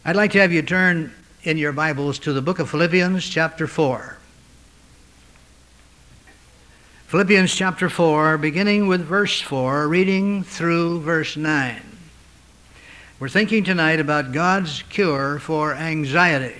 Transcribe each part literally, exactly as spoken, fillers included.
I'd like to have you turn in your Bibles to the book of Philippians chapter four. Philippians chapter four, beginning with verse four, reading through verse nine. We're thinking tonight about God's cure for anxiety.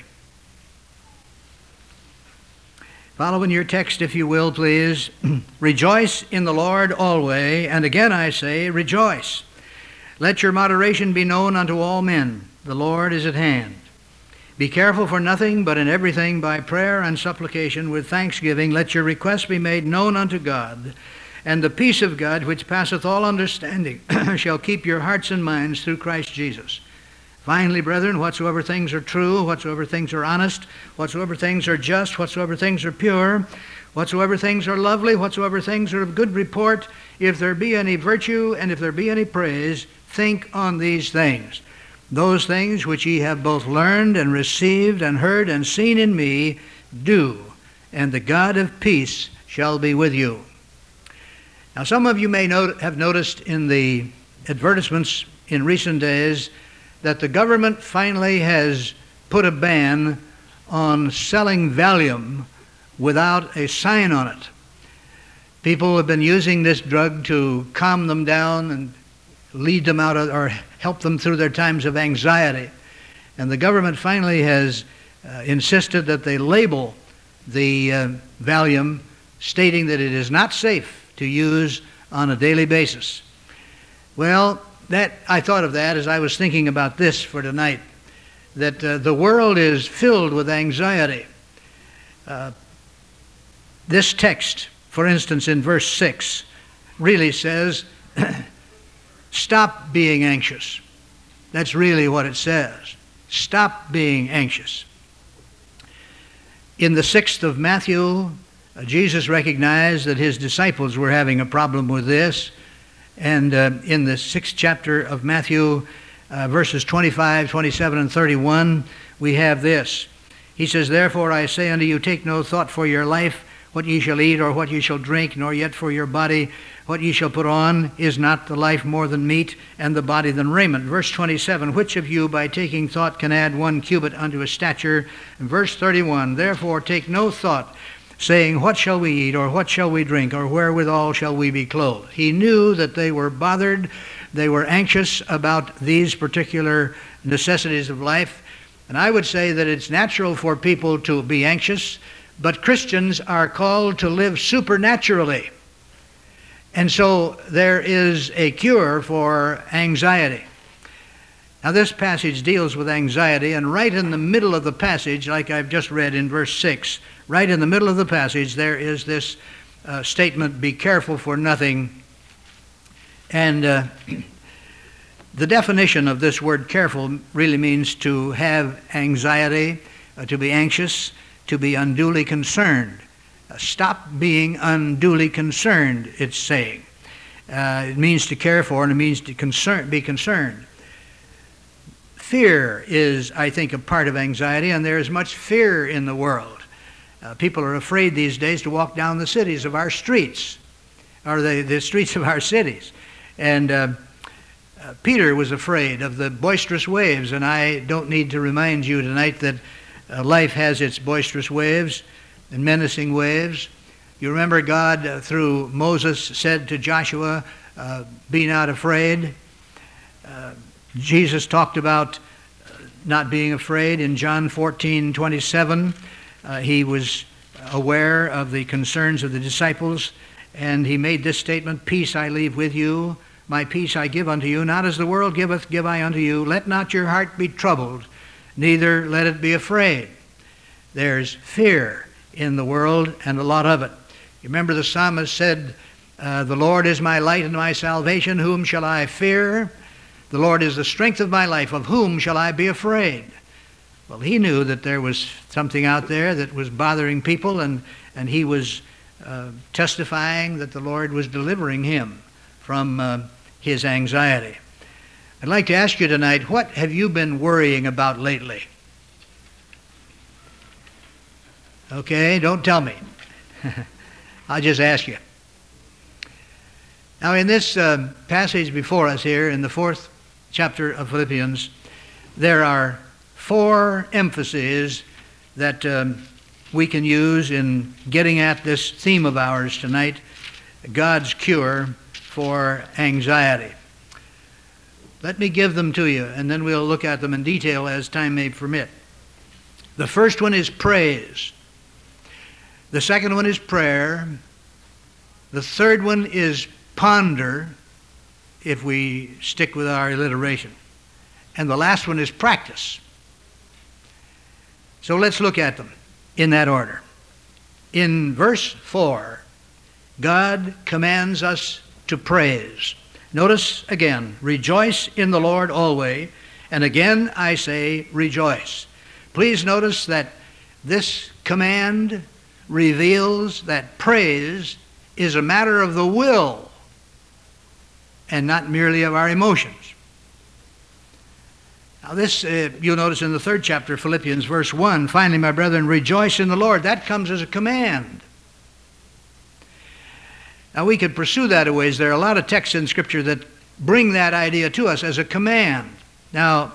Follow in your text, if you will, please. Rejoice in the Lord always, and again I say, rejoice. Let your moderation be known unto all men. The Lord is at hand. Be careful for nothing, but in everything by prayer and supplication with thanksgiving let your requests be made known unto God. And the peace of God, which passeth all understanding, shall keep your hearts and minds through Christ Jesus. Finally, brethren, whatsoever things are true, whatsoever things are honest, whatsoever things are just, whatsoever things are pure, whatsoever things are lovely, whatsoever things are of good report, if there be any virtue and if there be any praise, think on these things. Those things which ye have both learned and received and heard and seen in me, do, and the God of peace shall be with you. Now, some of you may not have noticed in the advertisements in recent days that the government finally has put a ban on selling Valium without a sign on it. People have been using this drug to calm them down and lead them out of, or help them through their times of anxiety. And the government finally has uh, insisted that they label the uh, Valium, stating that it is not safe to use on a daily basis. Well, that I thought of that as I was thinking about this for tonight, that uh, the world is filled with anxiety. Uh, this text, for instance, in verse six, really says, stop being anxious. That's really what it says. Stop being anxious. In the sixth of Matthew, uh, Jesus recognized that his disciples were having a problem with this. And uh, in the sixth chapter of Matthew, uh, verses twenty-five, twenty-seven, and thirty-one, we have this. He says, therefore I say unto you, take no thought for your life, what ye shall eat or what ye shall drink, nor yet for your body what ye shall put on. Is not the life more than meat, and the body than raiment? Verse twenty-seven, which of you by taking thought can add one cubit unto his stature? And verse thirty-one, therefore take no thought, saying, what shall we eat, or what shall we drink, or wherewithal shall we be clothed? He knew that they were bothered, they were anxious about these particular necessities of life. And I would say that it's natural for people to be anxious, but Christians are called to live supernaturally. And so there is a cure for anxiety. Now this passage deals with anxiety, and right in the middle of the passage, like I've just read in verse six, right in the middle of the passage there is this uh, statement, be careful for nothing. And uh, the definition of this word careful really means to have anxiety, uh, to be anxious, to be unduly concerned. Uh, stop being unduly concerned, it's saying. Uh, it means to care for, and it means to concern, be concerned. Fear is, I think, a part of anxiety, and there is much fear in the world. Uh, people are afraid these days to walk down the cities of our streets, or the, the streets of our cities. And uh, uh, Peter was afraid of the boisterous waves, and I don't need to remind you tonight that uh, life has its boisterous waves and menacing waves. You remember God, uh, through Moses, said to Joshua, uh, be not afraid. Uh, Jesus talked about uh, not being afraid in John fourteen twenty-seven. Uh, he was aware of the concerns of the disciples, and he made this statement, peace I leave with you, my peace I give unto you, not as the world giveth, give I unto you. Let not your heart be troubled, neither let it be afraid. There's fear in the world, and a lot of it. You remember the psalmist said, uh, the Lord is my light and my salvation, whom shall I fear? The Lord is the strength of my life, of whom shall I be afraid? Well, he knew that there was something out there that was bothering people, and, and he was uh, testifying that the Lord was delivering him from uh, his anxiety. I'd like to ask you tonight, what have you been worrying about lately? Okay, don't tell me. I'll just ask you. Now, in this uh, passage before us here, in the fourth chapter of Philippians, there are four emphases that um, we can use in getting at this theme of ours tonight, God's cure for anxiety. Let me give them to you, and then we'll look at them in detail as time may permit. The first one is praise. The second one is prayer. The third one is ponder, if we stick with our alliteration. And the last one is practice. So let's look at them in that order. In verse four, God commands us to praise. Notice again, rejoice in the Lord always. And again, I say rejoice. Please notice that this command reveals that praise is a matter of the will and not merely of our emotions. Now this, uh, you'll notice in the third chapter, Philippians, verse one, finally, my brethren, rejoice in the Lord. That comes as a command. Now we could pursue that a ways. There are a lot of texts in Scripture that bring that idea to us as a command. Now,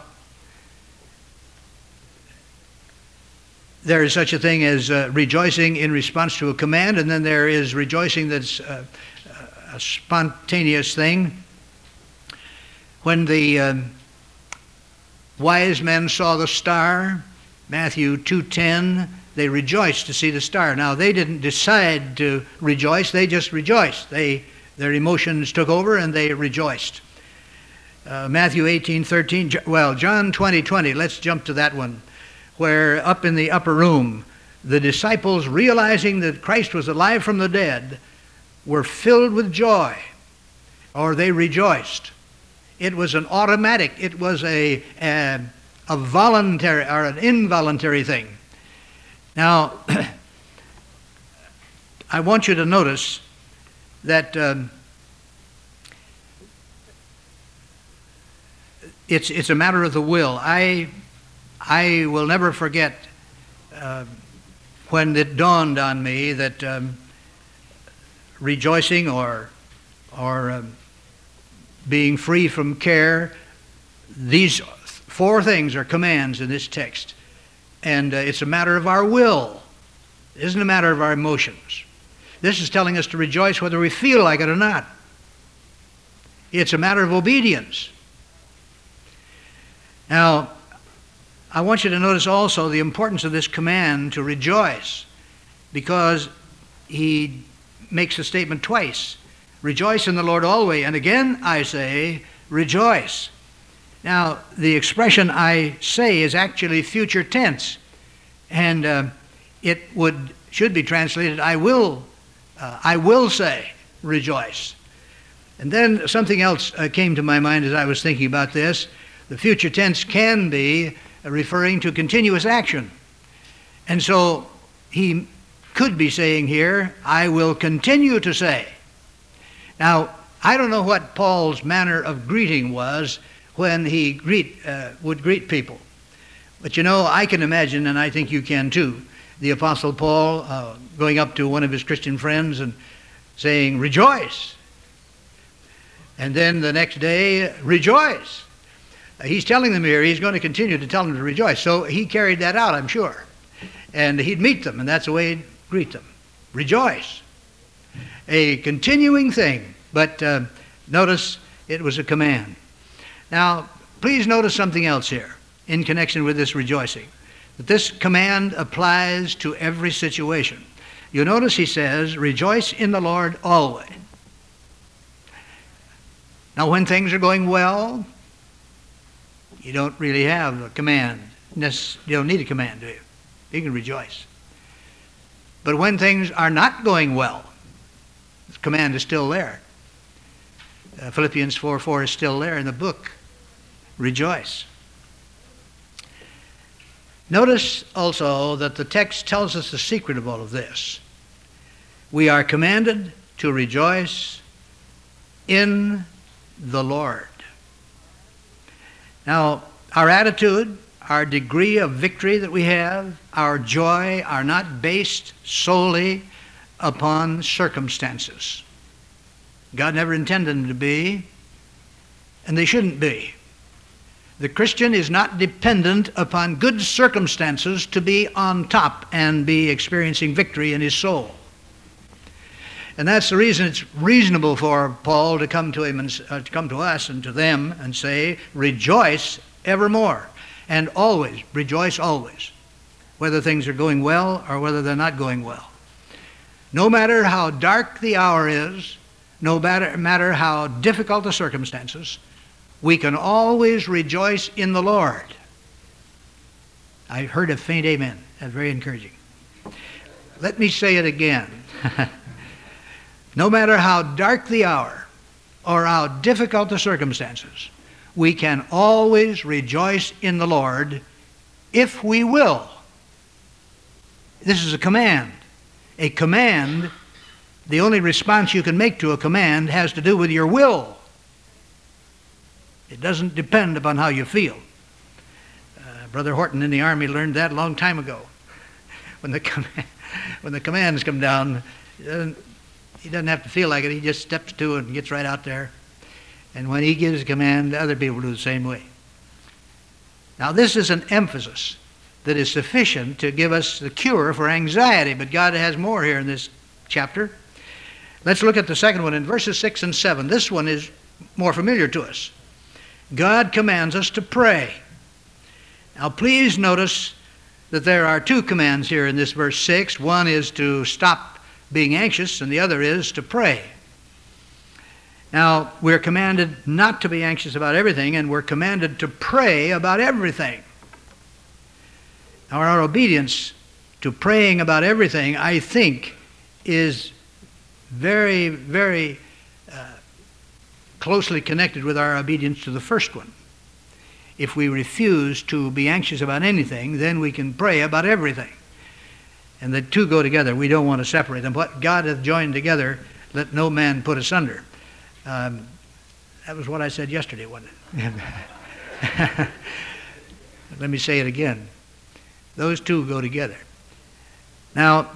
there is such a thing as uh, rejoicing in response to a command, and then there is rejoicing that's uh, a spontaneous thing. When the um, wise men saw the star, Matthew two ten, they rejoiced to see the star. Now, they didn't decide to rejoice, they just rejoiced. They, their emotions took over and they rejoiced. Uh, Matthew eighteen thirteen, well, John twenty twenty, let's jump to that one, where up in the upper room, the disciples, realizing that Christ was alive from the dead, were filled with joy, or they rejoiced. It was an automatic, it was a, a, a voluntary or an involuntary thing. Now, I want you to notice that um, it's, it's a matter of the will. I, I will never forget uh, when it dawned on me that um, rejoicing or, or um, being free from care, these four things are commands in this text. And uh, it's a matter of our will. It isn't a matter of our emotions. This is telling us to rejoice whether we feel like it or not. It's a matter of obedience. Now, I want you to notice also the importance of this command to rejoice, because he makes the statement twice. Rejoice in the Lord always. And again, I say, rejoice. Now, the expression I say is actually future tense, and uh, it would should be translated, I will, uh, I will say, rejoice. And then something else uh, came to my mind as I was thinking about this. The future tense can be uh, referring to continuous action. And so he could be saying here, I will continue to say. Now, I don't know what Paul's manner of greeting was when he greet, uh, would greet people. But you know, I can imagine, and I think you can too, the Apostle Paul uh, going up to one of his Christian friends and saying, rejoice. And then the next day, rejoice. Uh, he's telling them here, he's going to continue to tell them to rejoice. So he carried that out, I'm sure. And he'd meet them, and that's the way he'd greet them. Rejoice. A continuing thing, but uh, notice it was a command. Now, please notice something else here in connection with this rejoicing, that this command applies to every situation. You notice he says, rejoice in the Lord always. Now, when things are going well, you don't really have a command. You don't need a command, do you? You can rejoice. But when things are not going well, the command is still there. Uh, Philippians four four is still there in the book. Rejoice. Notice also that the text tells us the secret of all of this. We are commanded to rejoice in the Lord. Now, our attitude, our degree of victory that we have, our joy are not based solely upon circumstances. God never intended them to be, and they shouldn't be. The Christian is not dependent upon good circumstances to be on top and be experiencing victory in his soul. And that's the reason it's reasonable for Paul to come to him and uh, to come to us and to them and say, rejoice evermore, and always, rejoice always, whether things are going well or whether they're not going well. No matter how dark the hour is, no matter, matter how difficult the circumstances, we can always rejoice in the Lord. I heard a faint amen. That's very encouraging. Let me say it again. No matter how dark the hour or how difficult the circumstances, we can always rejoice in the Lord if we will. This is a command. A command, the only response you can make to a command has to do with your will. It doesn't depend upon how you feel. Uh, Brother Horton in the Army learned that a long time ago. When the, com when the commands come down, he doesn't, he doesn't have to feel like it. He just steps to it and gets right out there. And when he gives a command, other people do the same way. Now, this is an emphasis that is sufficient to give us the cure for anxiety, but God has more here in this chapter. Let's look at the second one in verses six and seven. This one is more familiar to us. God commands us to pray. Now, please notice that there are two commands here in this verse six. One is to stop being anxious, and the other is to pray. Now, we're commanded not to be anxious about everything, and we're commanded to pray about everything. Now, our obedience to praying about everything, I think, is very, very uh, closely connected with our obedience to the first one. If we refuse to be anxious about anything, then we can pray about everything. And the two go together. We don't want to separate them. What God hath joined together, let no man put asunder. Um, that was what I said yesterday, wasn't it? Let me say it again. Those two go together. Now,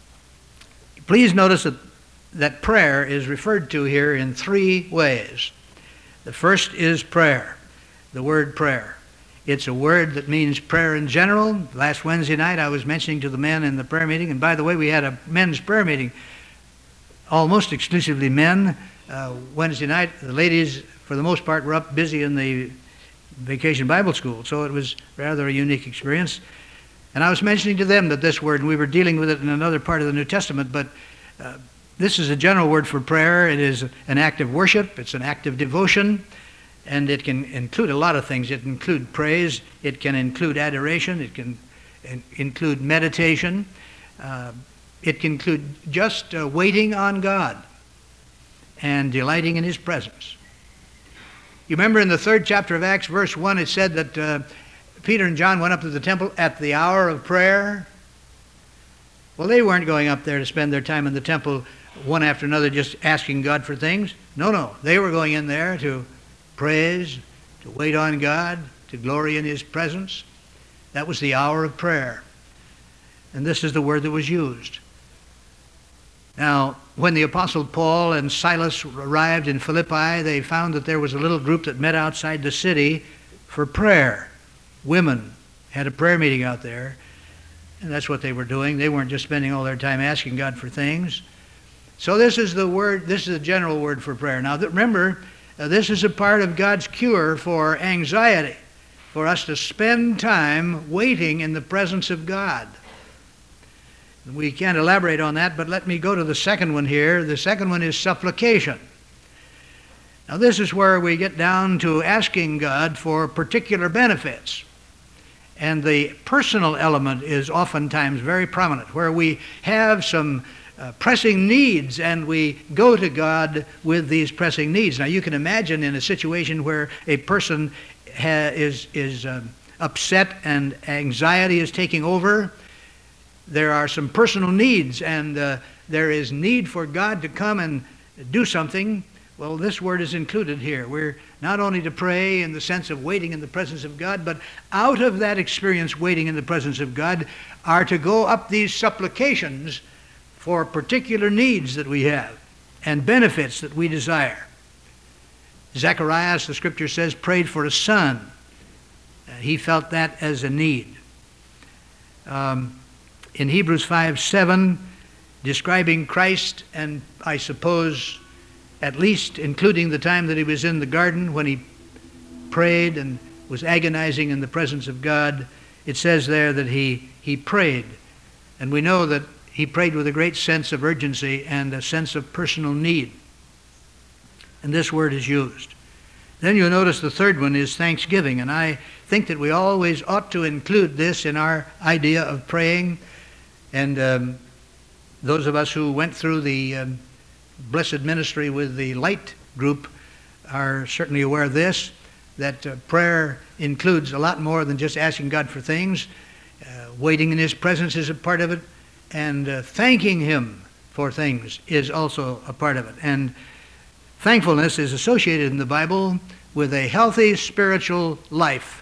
please notice that, that prayer is referred to here in three ways. The first is prayer, the word prayer. It's a word that means prayer in general. Last Wednesday night I was mentioning to the men in the prayer meeting, and by the way, we had a men's prayer meeting, almost exclusively men. Uh, Wednesday night, the ladies, for the most part, were up busy in the Vacation Bible School, so it was rather a unique experience. And I was mentioning to them that this word, and we were dealing with it in another part of the New Testament, but uh, this is a general word for prayer. It is an act of worship. It's an act of devotion. And it can include a lot of things. It can include praise. It can include adoration. It can in include meditation. Uh, it can include just uh, waiting on God and delighting in His presence. You remember in the third chapter of Acts, verse one, it said that uh, Peter and John went up to the temple at the hour of prayer. Well, they weren't going up there to spend their time in the temple one after another just asking God for things. No, no. They were going in there to praise, to wait on God, to glory in His presence. That was the hour of prayer. And this is the word that was used. Now, when the Apostle Paul and Silas arrived in Philippi, they found that there was a little group that met outside the city for prayer. Women had a prayer meeting out there, and that's what they were doing. They weren't just spending all their time asking God for things. So this is the word, this is a general word for prayer. Now, remember, Uh, this is a part of God's cure for anxiety, for us to spend time waiting in the presence of God. We can't elaborate on that, but let me go to the second one here. The second one is supplication. Now, this is where we get down to asking God for particular benefits. And the personal element is oftentimes very prominent, where we have some Uh, pressing needs, and we go to God with these pressing needs. Now, you can imagine in a situation where a person ha is, is um, upset and anxiety is taking over, there are some personal needs, and uh, there is need for God to come and do something. Well, this word is included here. We're not only to pray in the sense of waiting in the presence of God, but out of that experience waiting in the presence of God are to go up these supplications for particular needs that we have and benefits that we desire. Zacharias, the scripture says, prayed for a son. Uh, he felt that as a need. Um, in Hebrews five seven, describing Christ, and I suppose at least including the time that he was in the garden when he prayed and was agonizing in the presence of God, it says there that he, he prayed. And we know that he prayed with a great sense of urgency and a sense of personal need. And this word is used. Then you'll notice the third one is thanksgiving. And I think that we always ought to include this in our idea of praying. And um, those of us who went through the um, blessed ministry with the Light group are certainly aware of this, that uh, prayer includes a lot more than just asking God for things. Uh, waiting in his presence is a part of it, and uh, thanking him for things is also a part of it. And thankfulness is associated in the Bible with a healthy spiritual life.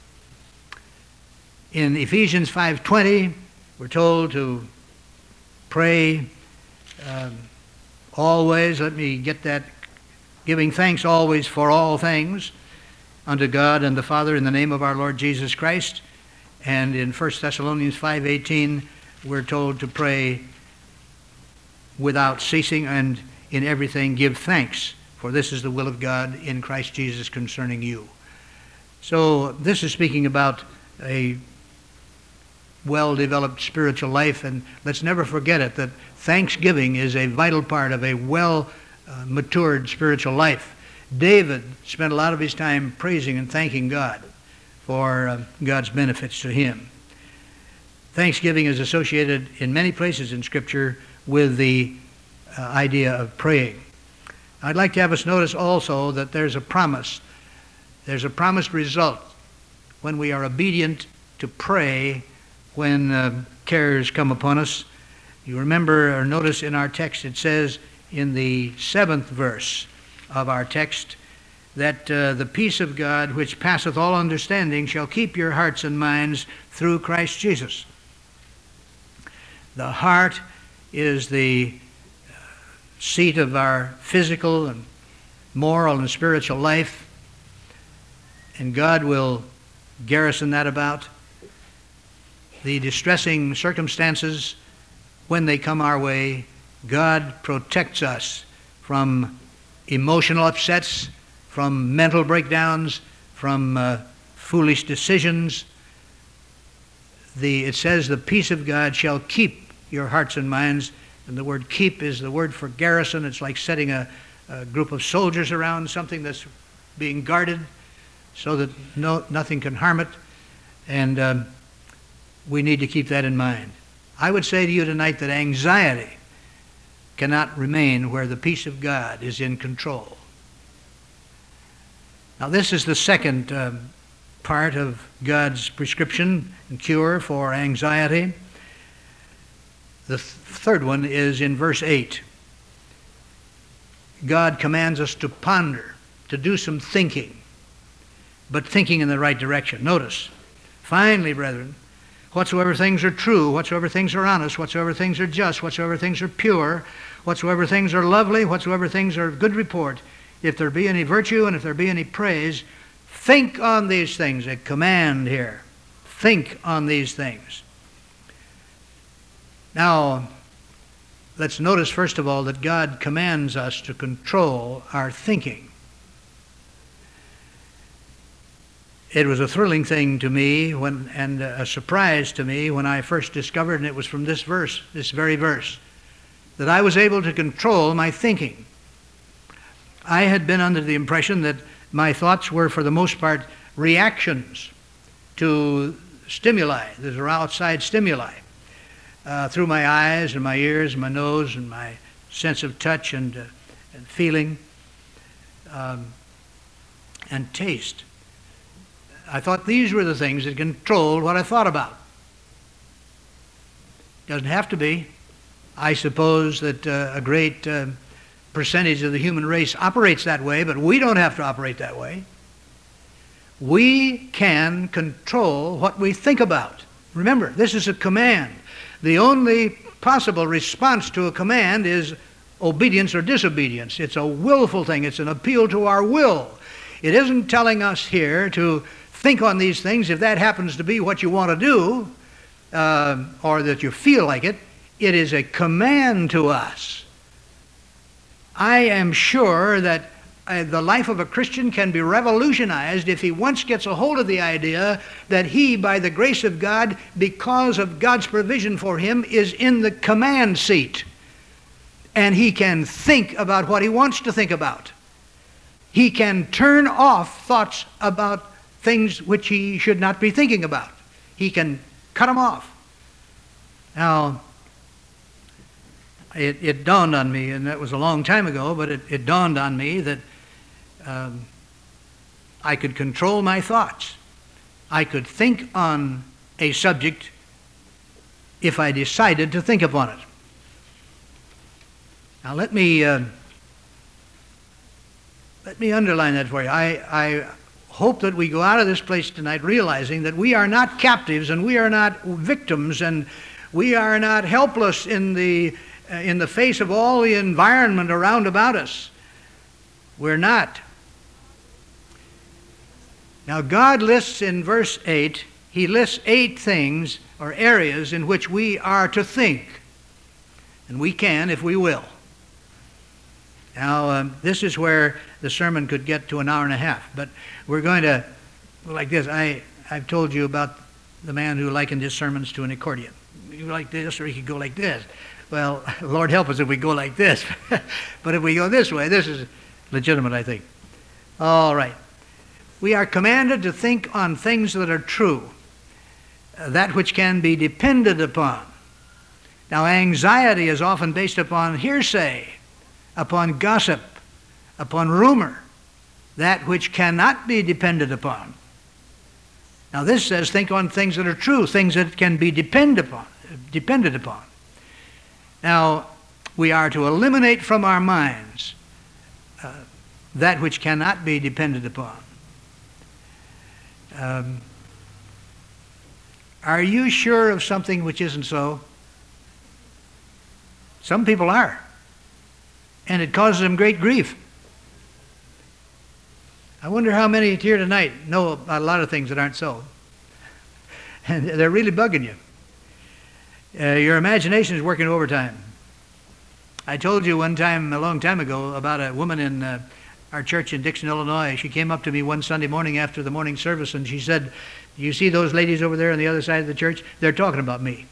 In Ephesians five twenty, we're told to pray um, always, let me get that, giving thanks always for all things unto God and the Father in the name of our Lord Jesus Christ. And in First Thessalonians five eighteen, we're told to pray without ceasing, and in everything give thanks, for this is the will of God in Christ Jesus concerning you. So this is speaking about a well-developed spiritual life, and let's never forget it, that thanksgiving is a vital part of a well-matured spiritual life. David spent a lot of his time praising and thanking God for uh, God's benefits to him. Thanksgiving is associated in many places in Scripture with the uh, idea of praying. I'd like to have us notice also that there's a promise. There's a promised result when we are obedient to pray when uh, cares come upon us. You remember or notice in our text it says in the seventh verse of our text that uh, the peace of God which passeth all understanding shall keep your hearts and minds through Christ Jesus. The heart is the uh, seat of our physical and moral and spiritual life, and God will garrison that about. The distressing circumstances, when they come our way, God protects us from emotional upsets, from mental breakdowns, from uh, foolish decisions. The, it says, the peace of God shall keep your hearts and minds. And the word keep is the word for garrison. It's like setting a, a group of soldiers around something that's being guarded so that no, nothing can harm it. And um, we need to keep that in mind. I would say to you tonight that anxiety cannot remain where the peace of God is in control. Now, this is the second um, part of God's prescription and cure for anxiety. The th- third one is in verse eight. God commands us to ponder, to do some thinking, but thinking in the right direction. Notice, finally, brethren, whatsoever things are true, whatsoever things are honest, whatsoever things are just, whatsoever things are pure, whatsoever things are lovely, whatsoever things are of good report, if there be any virtue and if there be any praise, think on these things. A command here. Think on these things. Now, let's notice first of all that God commands us to control our thinking. It was a thrilling thing to me when, and a surprise to me when I first discovered, and it was from this verse, this very verse, that I was able to control my thinking. I had been under the impression that my thoughts were, for the most part, reactions to stimuli. There's outside stimuli uh, through my eyes and my ears and my nose and my sense of touch and, uh, and feeling um, and taste. I thought these were the things that controlled what I thought about. Doesn't have to be. I suppose that uh, a great uh, percentage of the human race operates that way, but we don't have to operate that way. We can control what we think about. Remember, this is a command. The only possible response to a command is obedience or disobedience. It's a willful thing. It's an appeal to our will. It isn't telling us here to think on these things, if that happens to be what you want to do, uh, or that you feel like it, it is a command to us. I am sure that uh, the life of a Christian can be revolutionized if he once gets a hold of the idea that he, by the grace of God, because of God's provision for him, is in the command seat. And he can think about what he wants to think about. He can turn off thoughts about things which he should not be thinking about. He can cut them off. Now, it, it dawned on me, and that was a long time ago, but it, it dawned on me that um, I could control my thoughts. I could think on a subject if I decided to think upon it. Now let me uh, let me underline that for you. I, I hope that we go out of this place tonight realizing that we are not captives and we are not victims and we are not helpless in the uh, in the face of all the environment around about us. We're not. Now God lists in verse eight, he lists eight things or areas in which we are to think. And we can if we will. Now, um, this is where the sermon could get to an hour and a half, but we're going to, like this, I, I've told you about the man who likened his sermons to an accordion. You like this, or he could go like this. Well, Lord help us if we go like this. But if we go this way, this is legitimate, I think. All right. We are commanded to think on things that are true, uh, that which can be depended upon. Now, anxiety is often based upon hearsay, upon gossip, upon rumor, that which cannot be depended upon. Now this says think on things that are true, things that can be depend upon, depended upon. Now we are to eliminate from our minds uh, that which cannot be depended upon. Um, are you sure of something which isn't so? Some people are. And it causes them great grief. I wonder how many here tonight know about a lot of things that aren't so. And they're really bugging you. Uh, your imagination is working overtime. I told you one time, a long time ago, about a woman in uh, our church in Dixon, Illinois. She came up to me one Sunday morning after the morning service and she said, "You see those ladies over there on the other side of the church? They're talking about me."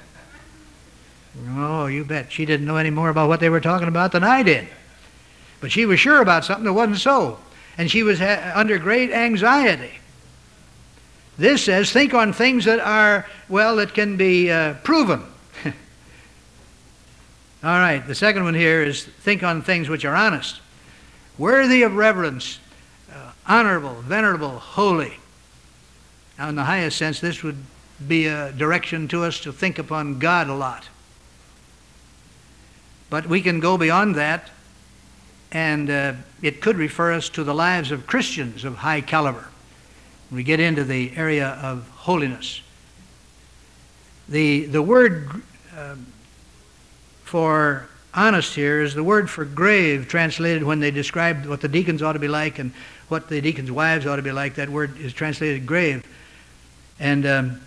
Oh, you bet. She didn't know any more about what they were talking about than I did. But she was sure about something that wasn't so. And she was ha- under great anxiety. This says, think on things that are, well, that can be uh, proven. All right, the second one here is think on things which are honest, worthy of reverence, uh, honorable, venerable, holy. Now, in the highest sense, this would be a direction to us to think upon God a lot. But we can go beyond that, and uh, it could refer us to the lives of Christians of high caliber. We get into the area of holiness. The, the word uh, for honest here is the word for grave, translated when they describe what the deacons ought to be like and what the deacons' wives ought to be like. That word is translated grave. And um,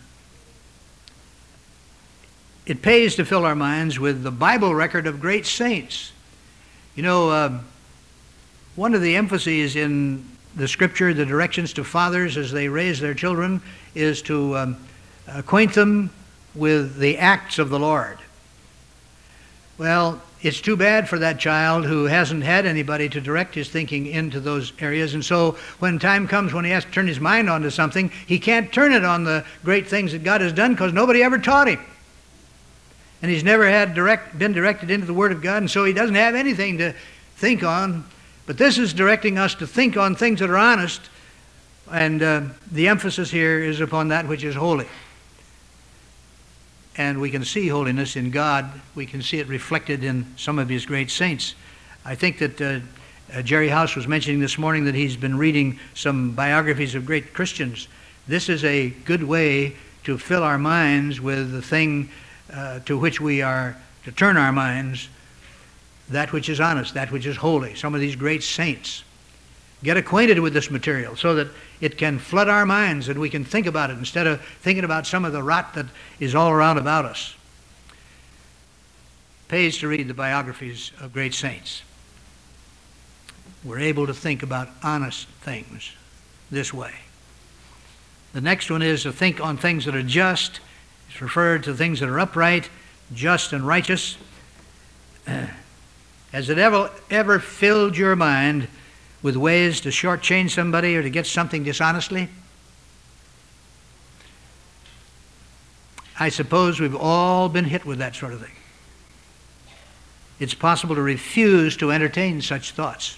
it pays to fill our minds with the Bible record of great saints. You know, uh, one of the emphases in the Scripture, the directions to fathers as they raise their children, is to um, acquaint them with the acts of the Lord. Well, it's too bad for that child who hasn't had anybody to direct his thinking into those areas, and so when time comes when he has to turn his mind onto something, he can't turn it on the great things that God has done because nobody ever taught him. And he's never had direct, been directed into the Word of God, and so he doesn't have anything to think on. But this is directing us to think on things that are honest, and uh, the emphasis here is upon that which is holy. And we can see holiness in God. We can see it reflected in some of His great saints. I think that uh, uh, Jerry House was mentioning this morning that he's been reading some biographies of great Christians. This is a good way to fill our minds with the thing Uh, to which we are to turn our minds, that which is honest, that which is holy. Some of these great saints. Get acquainted with this material so that it can flood our minds and we can think about it instead of thinking about some of the rot that is all around about us. It pays to read the biographies of great saints. We're able to think about honest things this way. The next one is to think on things that are just. It's referred to things that are upright, just, and righteous. Has it ever, ever filled your mind with ways to shortchange somebody or to get something dishonestly? I suppose we've all been hit with that sort of thing. It's possible to refuse to entertain such thoughts.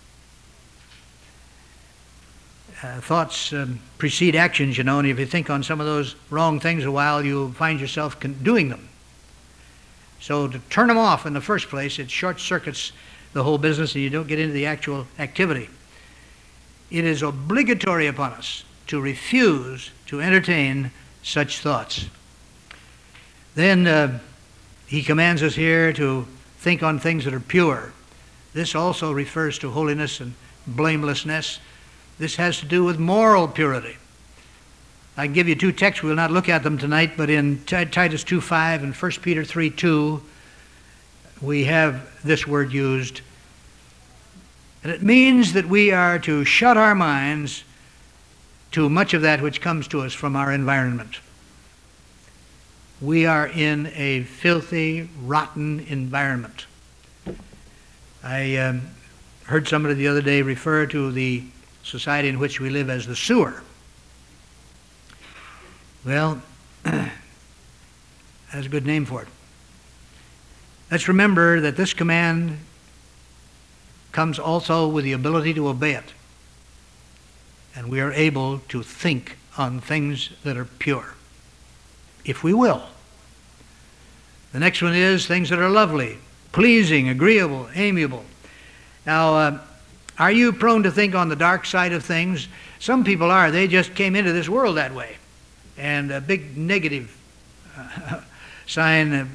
Uh, thoughts um, precede actions, you know, and if you think on some of those wrong things a while, you'll find yourself con- doing them. So to turn them off in the first place, it short-circuits the whole business and you don't get into the actual activity. It is obligatory upon us to refuse to entertain such thoughts. Then uh, he commands us here to think on things that are pure. This also refers to holiness and blamelessness. This has to do with moral purity. I can give you two texts. We'll not look at them tonight, but in Titus two five and First Peter three two, we have this word used. And it means that we are to shut our minds to much of that which comes to us from our environment. We are in a filthy, rotten environment. I um, heard somebody the other day refer to the society in which we live as the sewer. Well, that's a good name for it. Let's remember that this command comes also with the ability to obey it. And we are able to think on things that are pure, if we will. The next one is things that are lovely, pleasing, agreeable, amiable. Now, uh, are you prone to think on the dark side of things? Some people are. They just came into this world that way. And a big negative uh, sign. Uh,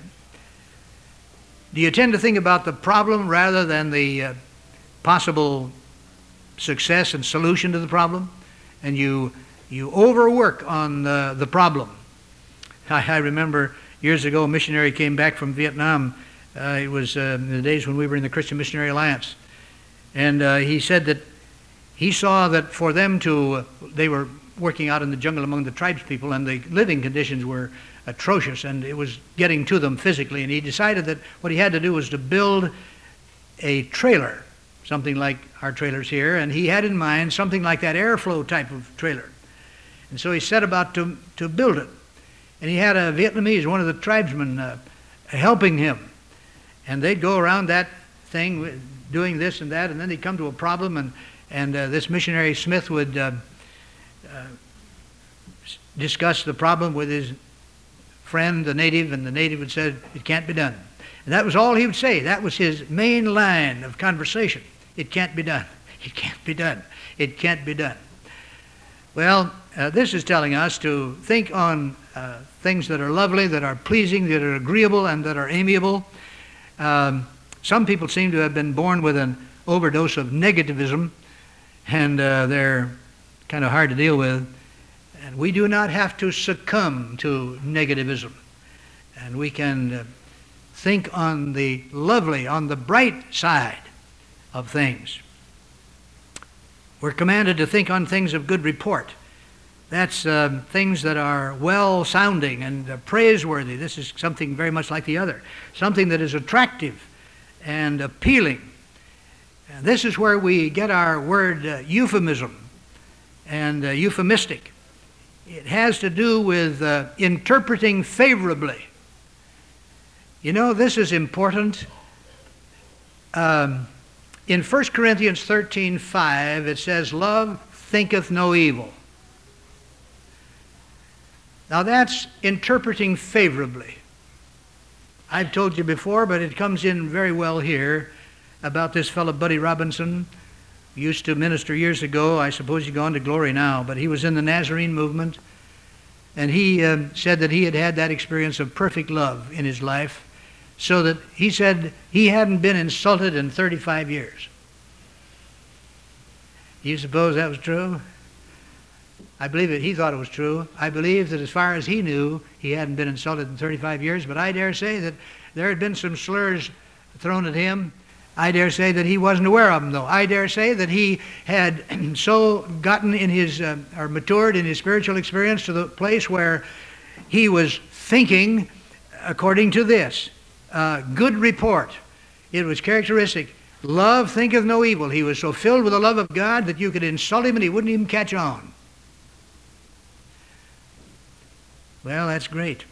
do you tend to think about the problem rather than the uh, possible success and solution to the problem? And you you overwork on the, the problem. I, I remember years ago a missionary came back from Vietnam. Uh, it was uh, in the days when we were in the Christian Missionary Alliance. And uh, he said that he saw that for them to, uh, they were working out in the jungle among the tribes people, and the living conditions were atrocious, and it was getting to them physically. And he decided that what he had to do was to build a trailer, something like our trailers here, and he had in mind something like that airflow type of trailer. And so he set about to, to build it. And he had a Vietnamese, one of the tribesmen, uh, helping him. And they'd go around that thing doing this and that, and then they'd come to a problem, and, and uh, this missionary Smith would uh, uh, discuss the problem with his friend, the native, and the native would say, it can't be done. And that was all he would say. That was his main line of conversation. It can't be done. It can't be done. It can't be done. Well, uh, this is telling us to think on uh, things that are lovely, that are pleasing, that are agreeable, and that are amiable. Um, some people seem to have been born with an overdose of negativism, and uh, they're kind of hard to deal with. And we do not have to succumb to negativism. And we can uh, think on the lovely, on the bright side of things. We're commanded to think on things of good report. That's uh, things that are well-sounding and uh, praiseworthy. This is something very much like the other. Something that is attractive and appealing. And this is where we get our word uh, euphemism and uh, euphemistic. It has to do with uh, interpreting favorably. You know, this is important. Um, in First Corinthians thirteen five, it says, love thinketh no evil. Now that's interpreting favorably. I've told you before, but it comes in very well here, about this fellow Buddy Robinson. He used to minister years ago. I suppose he's gone to glory now, but he was in the Nazarene movement, and he uh, said that he had had that experience of perfect love in his life, so that he said he hadn't been insulted in thirty-five years. You suppose that was true? I believe that he thought it was true. I believe that as far as he knew, he hadn't been insulted in thirty-five years, but I dare say that there had been some slurs thrown at him. I dare say that he wasn't aware of them, though. I dare say that he had so gotten in his, uh, or matured in his spiritual experience to the place where he was thinking according to this. Uh, good report. It was characteristic. Love thinketh no evil. He was so filled with the love of God that you could insult him and he wouldn't even catch on. Well, that's great.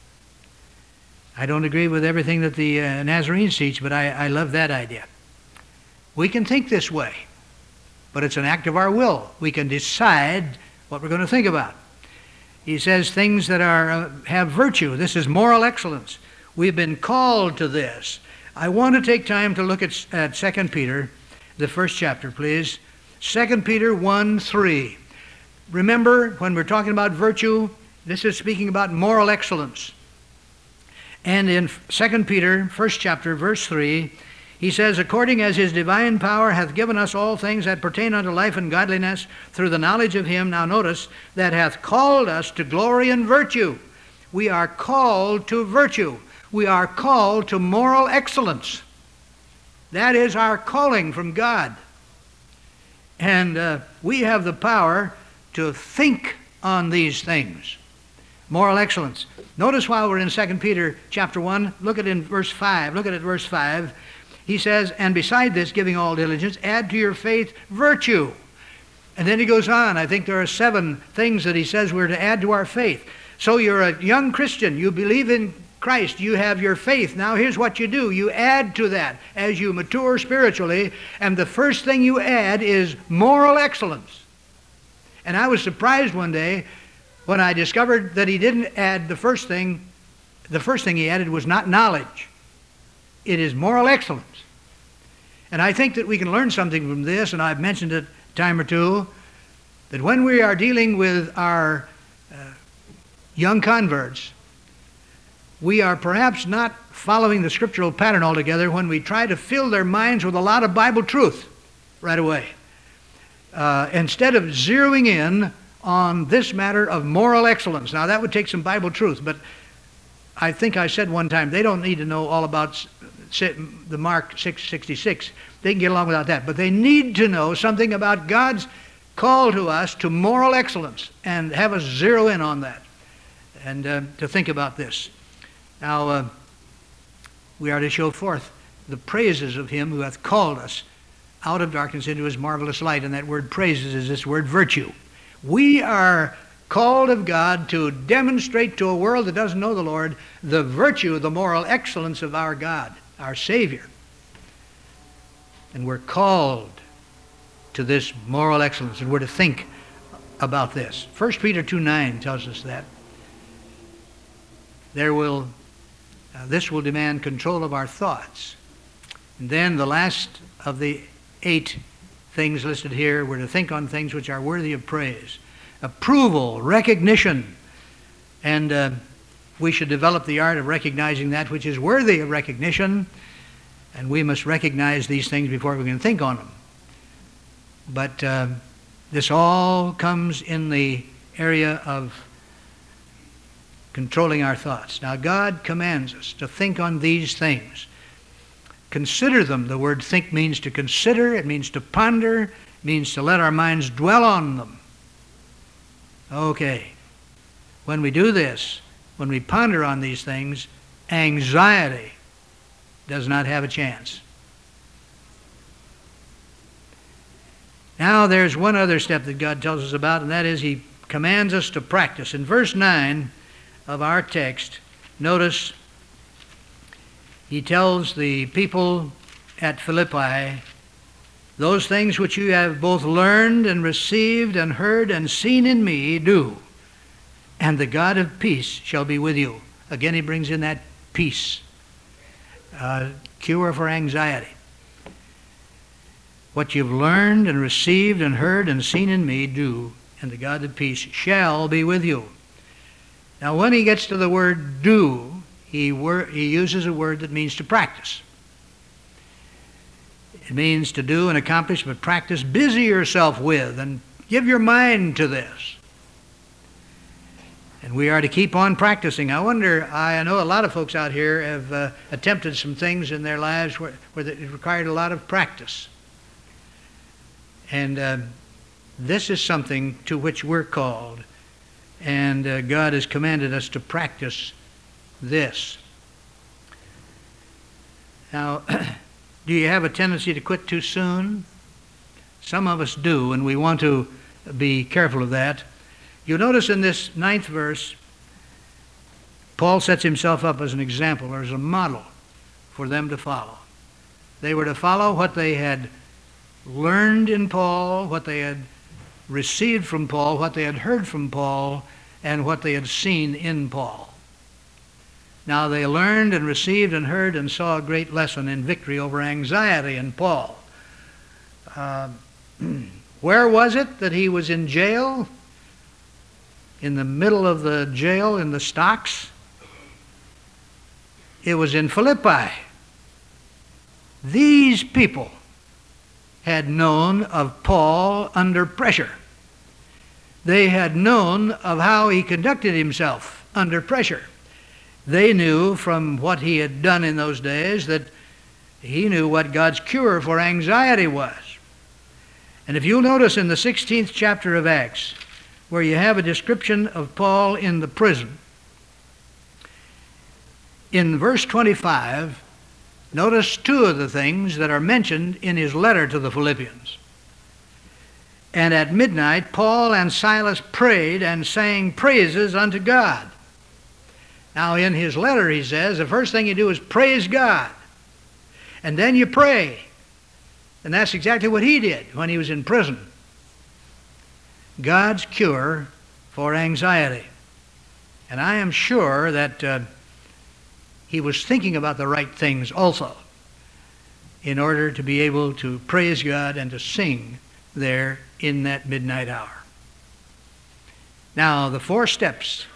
I don't agree with everything that the uh, Nazarenes teach, but I, I love that idea. We can think this way, but it's an act of our will. We can decide what we're going to think about. He says things that are uh, have virtue. This is moral excellence. We've been called to this. I want to take time to look at, at Second Peter, the first chapter, please. Second Peter one three. Remember, when we're talking about virtue, this is speaking about moral excellence. And in Second Peter, first chapter, verse three, he says, according as his divine power hath given us all things that pertain unto life and godliness, through the knowledge of him, now notice, that hath called us to glory and virtue. We are called to virtue. We are called to moral excellence. That is our calling from God. And uh, we have the power to think on these things. Moral excellence. Notice while we're in Second Peter chapter one, look at it in verse five. Look at it verse five. He says, and beside this, giving all diligence, add to your faith virtue. And then he goes on. I think there are seven things that he says we're to add to our faith. So you're a young Christian. You believe in Christ. You have your faith. Now here's what you do. You add to that as you mature spiritually. And the first thing you add is moral excellence. And I was surprised one day when I discovered that he didn't add the first thing. The first thing he added was not knowledge. It is moral excellence. And I think that we can learn something from this, and I've mentioned it a time or two, that when we are dealing with our uh, young converts, we are perhaps not following the scriptural pattern altogether when we try to fill their minds with a lot of Bible truth right away. Uh, instead of zeroing in on this matter of moral excellence. Now that would take some Bible truth, but I think I said one time, they don't need to know all about the Mark six sixty-six. They can get along without that. But they need to know something about God's call to us to moral excellence and have us zero in on that and uh, to think about this. Now, uh, we are to show forth the praises of him who hath called us out of darkness into his marvelous light. And that word praises is this word virtue. We are called of God to demonstrate to a world that doesn't know the Lord the virtue, the moral excellence of our God, our Savior. And we're called to this moral excellence, and we're to think about this. First Peter two nine tells us that. There will, uh, this will demand control of our thoughts. And then the last of the eight things listed here, we're to think on things which are worthy of praise. Approval, recognition, and uh, we should develop the art of recognizing that which is worthy of recognition, and we must recognize these things before we can think on them. But uh, this all comes in the area of controlling our thoughts. Now, God commands us to think on these things. Consider them. The word think means to consider. It means to ponder. It means to let our minds dwell on them. Okay. When we do this, when we ponder on these things, anxiety does not have a chance. Now there's one other step that God tells us about, and that is he commands us to practice. In verse nine of our text, notice he tells the people at Philippi, those things which you have both learned and received and heard and seen in me, do, and the God of peace shall be with you. Again, he brings in that peace, uh, cure for anxiety. What you've learned and received and heard and seen in me, do, and the God of peace shall be with you. Now, when he gets to the word do, he, wor- he uses a word that means to practice. It means to do and accomplish, but practice, busy yourself with, and give your mind to this. And we are to keep on practicing. I wonder, I know a lot of folks out here have uh, attempted some things in their lives where, where it required a lot of practice. And uh, this is something to which we're called. And uh, God has commanded us to practice this. Now, do you have a tendency to quit too soon? Some of us do, and we want to be careful of that. You'll notice in this ninth verse, Paul sets himself up as an example, or as a model for them to follow. They were to follow what they had learned in Paul, what they had received from Paul, what they had heard from Paul, and what they had seen in Paul. Now they learned and received and heard and saw a great lesson in victory over anxiety in Paul. Uh, where was it that he was in jail? In the middle of the jail in the stocks? It was in Philippi. These people had known of Paul under pressure. They had known of how he conducted himself under pressure. They knew from what he had done in those days that he knew what God's cure for anxiety was. And if you'll notice in the sixteenth chapter of Acts, where you have a description of Paul in the prison, in verse twenty-five, notice two of the things that are mentioned in his letter to the Philippians. And at midnight, Paul and Silas prayed and sang praises unto God. Now, in his letter, he says, the first thing you do is praise God. And then you pray. And that's exactly what he did when he was in prison. God's cure for anxiety. And I am sure that uh, he was thinking about the right things also in order to be able to praise God and to sing there in that midnight hour. Now, the four steps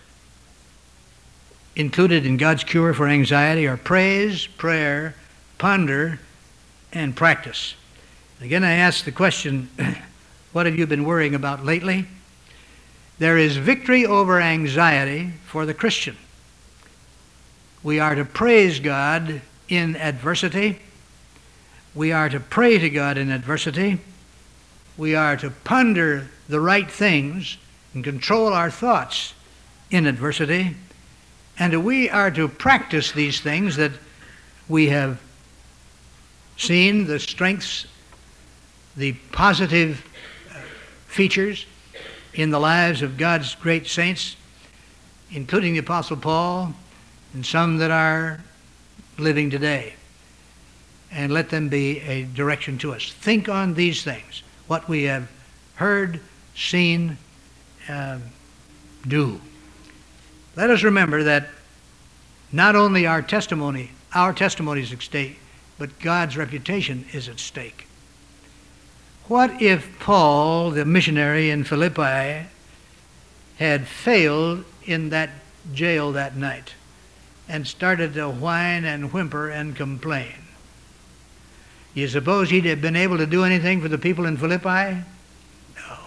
included in God's cure for anxiety are praise, prayer, ponder, and practice. Again, I ask the question, what have you been worrying about lately? There is victory over anxiety for the Christian. We are to praise God in adversity. We are to pray to God in adversity. We are to ponder the right things and control our thoughts in adversity. And we are to practice these things that we have seen, the strengths, the positive features in the lives of God's great saints, including the Apostle Paul and some that are living today. And let them be a direction to us. Think on these things, what we have heard, seen, uh, do. Let us remember that not only our testimony, our testimony is at stake, but God's reputation is at stake. What if Paul, the missionary in Philippi, had failed in that jail that night and started to whine and whimper and complain? You suppose he'd have been able to do anything for the people in Philippi? No.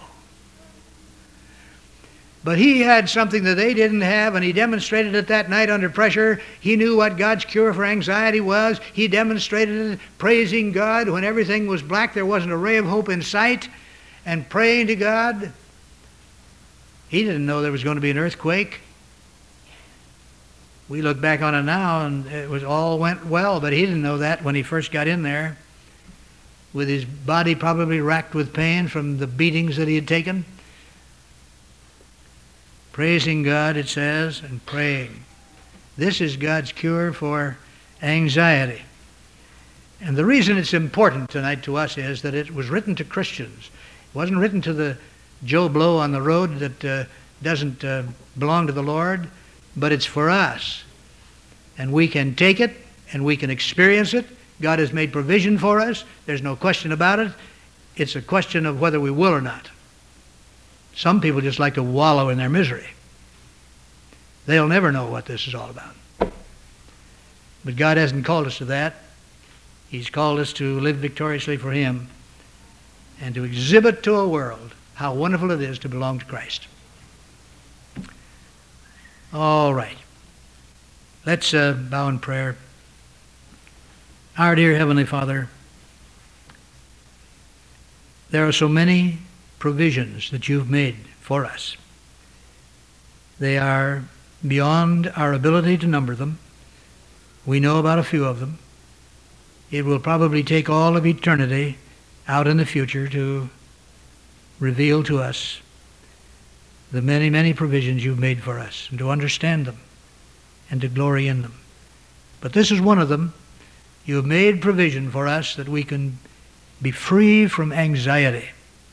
But he had something that they didn't have, and he demonstrated it that night under pressure. He knew what God's cure for anxiety was. He demonstrated it praising God when everything was black, there wasn't a ray of hope in sight, and praying to God. He didn't know there was going to be an earthquake. We look back on it now, and it was all went well, but he didn't know that when he first got in there, with his body probably racked with pain from the beatings that he had taken. Praising God, it says, and praying. This is God's cure for anxiety. And the reason it's important tonight to us is that it was written to Christians. It wasn't written to the Joe Blow on the road that uh, doesn't uh, belong to the Lord, but it's for us. And we can take it, and we can experience it. God has made provision for us. There's no question about it. It's a question of whether we will or not. Some people just like to wallow in their misery. They'll never know what this is all about. But God hasn't called us to that. He's called us to live victoriously for Him and to exhibit to a world how wonderful it is to belong to Christ. All right. Let's uh, bow in prayer. Our dear Heavenly Father, there are so many provisions that you've made for us. They are beyond our ability to number them. We know about a few of them. It will probably take all of eternity out in the future to reveal to us the many, many provisions you've made for us, and to understand them and to glory in them. But this is one of them. You have made provision for us that we can be free from anxiety.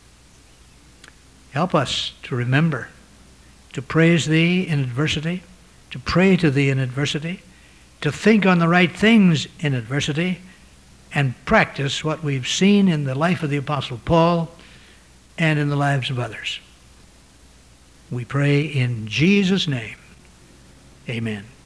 Help us to remember to praise Thee in adversity, to pray to Thee in adversity, to think on the right things in adversity, and practice what we've seen in the life of the Apostle Paul and in the lives of others. We pray in Jesus' name. Amen.